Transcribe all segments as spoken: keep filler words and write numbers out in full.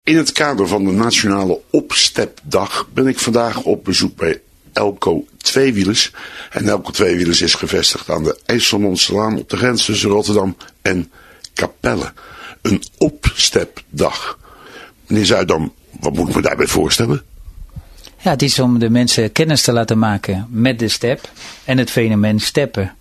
In het kader van de Nationale Opstepdag ben ik vandaag op bezoek bij Elco Tweewielers. En Elco Tweewielers is gevestigd aan de IJsselmondslaan op de grens tussen Rotterdam en Capelle. Een opstepdag. Meneer Zuidam, wat moet ik me daarbij voorstellen? Ja, het is om de mensen kennis te laten maken met de step en het fenomeen steppen.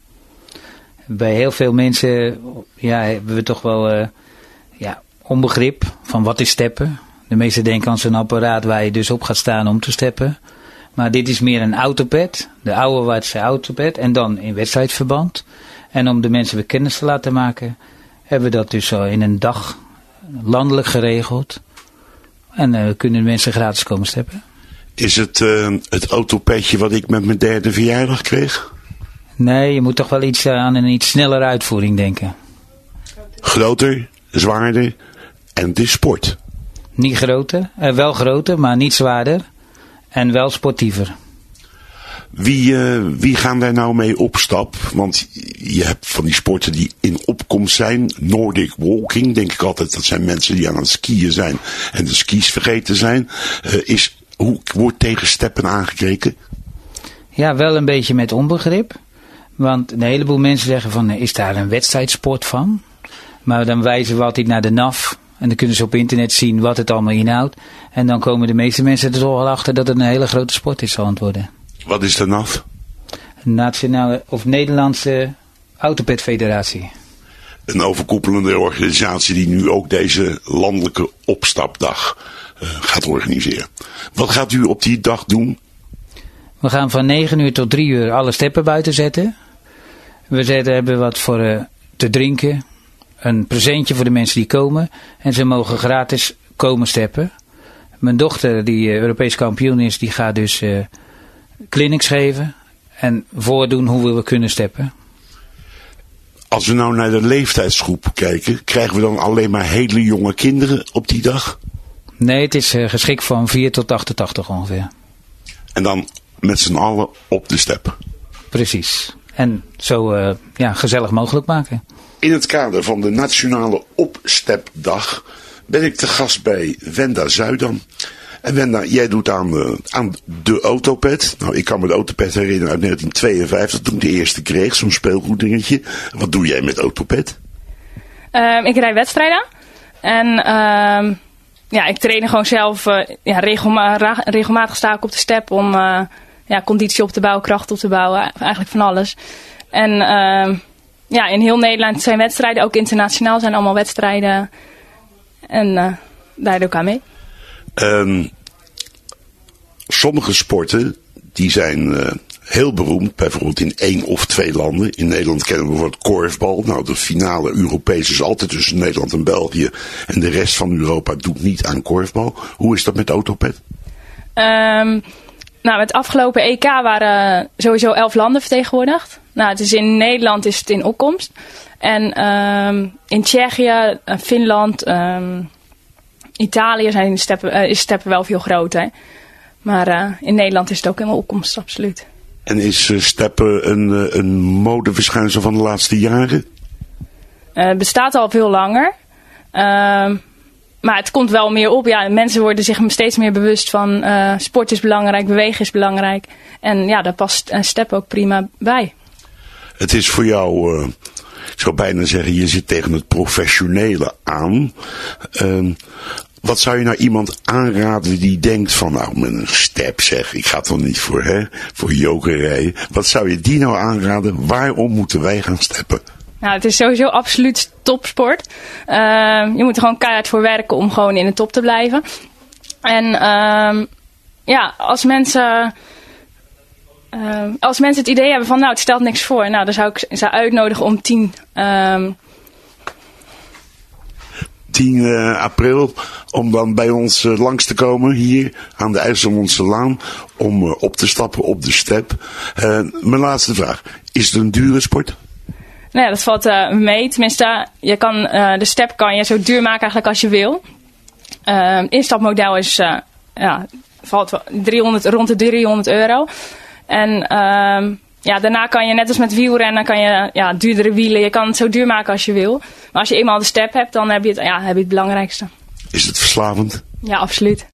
Bij heel veel mensen ja, hebben we toch wel uh, ja, onbegrip van wat is steppen. De meesten denken aan zo'n apparaat waar je dus op gaat staan om te steppen. Maar dit is meer een autopad, de ouderwetse autopad en dan in wedstrijdverband. En om de mensen weer kennis te laten maken, hebben we dat dus al in een dag landelijk geregeld. En uh, kunnen de mensen gratis komen steppen. Is het uh, het autopadje wat ik met mijn derde verjaardag kreeg? Nee, je moet toch wel iets uh, aan een iets snellere uitvoering denken. Groter, zwaarder en het is sport. Niet groter, uh, wel groter, maar niet zwaarder. En wel sportiever. Wie, uh, wie gaan daar nou mee op stap? Want je hebt van die sporten die in opkomst zijn. Nordic walking, denk ik altijd. Dat zijn mensen die aan het skiën zijn en de skis vergeten zijn. Uh, is, hoe wordt tegen steppen aangekeken? Ja, wel een beetje met onbegrip. Want een heleboel mensen zeggen van, is daar een wedstrijdsport van? Maar dan wijzen we altijd naar de N A F. En dan kunnen ze op internet zien wat het allemaal inhoudt. En dan komen de meeste mensen er toch wel achter dat het een hele grote sport is, zal het worden. Wat is de N A F? Nationale of Nederlandse Autopadfederatie. Een overkoepelende organisatie die nu ook deze landelijke opstapdag uh, gaat organiseren. Wat gaat u op die dag doen? We gaan van negen uur tot drie uur alle steppen buiten zetten. We zetten, hebben wat voor uh, te drinken. Een presentje voor de mensen die komen. En ze mogen gratis komen steppen. Mijn dochter, die uh, Europees kampioen is, die gaat dus uh, clinics geven. En voordoen hoe we kunnen steppen. Als we nou naar de leeftijdsgroep kijken, krijgen we dan alleen maar hele jonge kinderen op die dag? Nee, het is uh, geschikt van vier tot achtentachtig ongeveer. En dan met z'n allen op de step? Precies. En zo uh, ja, gezellig mogelijk maken. In het kader van de Nationale Opstepdag ben ik te gast bij Wenda Zuidam. En Wenda, jij doet aan, uh, aan de autopad. Nou, ik kan me de autopad herinneren uit negentien tweeënvijftig, toen ik de eerste kreeg, zo'n speelgoeddingetje. Wat doe jij met autopad? Um, ik rijd wedstrijden. En um, ja, ik train gewoon zelf. Uh, ja, regelma- regelmatig sta ik op de step om uh, ja, conditie op te bouwen, kracht op te bouwen. Eigenlijk van alles. En uh, ja, in heel Nederland zijn wedstrijden. Ook internationaal zijn allemaal wedstrijden. En uh, daar doe ik aan mee. Um, sommige sporten die zijn uh, heel beroemd, bijvoorbeeld in één of twee landen. In Nederland kennen we bijvoorbeeld korfbal. Nou, de finale Europees is altijd tussen Nederland en België. En de rest van Europa doet niet aan korfbal. Hoe is dat met autopad? Um, nou, het afgelopen E K waren sowieso elf landen vertegenwoordigd. Nou, het is in Nederland is het in opkomst. En um, in Tsjechië, Finland, um, Italië zijn de steppen, uh, is steppen wel veel groter. Maar uh, in Nederland is het ook in opkomst, absoluut. En is uh, steppen een, uh, een modeverschijnsel van de laatste jaren? Uh, het bestaat al veel langer. Uh, maar het komt wel meer op. Ja, mensen worden zich steeds meer bewust van uh, sport is belangrijk, bewegen is belangrijk. En ja, daar past een step ook prima bij. Het is voor jou, uh, ik zou bijna zeggen, je zit tegen het professionele aan. Uh, Wat zou je nou iemand aanraden die denkt van, nou, met een step zeg, ik ga het wel niet voor, hè, voor jokerij. Wat zou je die nou aanraden? Waarom moeten wij gaan steppen? Nou, het is sowieso absoluut topsport. Uh, je moet er gewoon keihard voor werken om gewoon in de top te blijven. En uh, ja, als mensen, uh, als mensen het idee hebben van, nou, het stelt niks voor. Nou, dan zou ik ze uitnodigen om tien... Uh, tien april, om dan bij ons uh, langs te komen hier aan de IJsselmondse laan, om uh, op te stappen op de step. Uh, mijn laatste vraag, is het een dure sport? Nou ja, dat valt uh, mee. Tenminste, je kan, uh, de step kan je zo duur maken eigenlijk als je wil. Uh, instapmodel is, uh, ja, valt wel driehonderd, rond de driehonderd euro. En uh, ja, daarna kan je net als met wielrennen, kan je ja, duurdere wielen. Je kan het zo duur maken als je wil. Maar als je eenmaal de step hebt, dan heb je het, ja, heb je het belangrijkste. Is het verslavend? Ja, absoluut.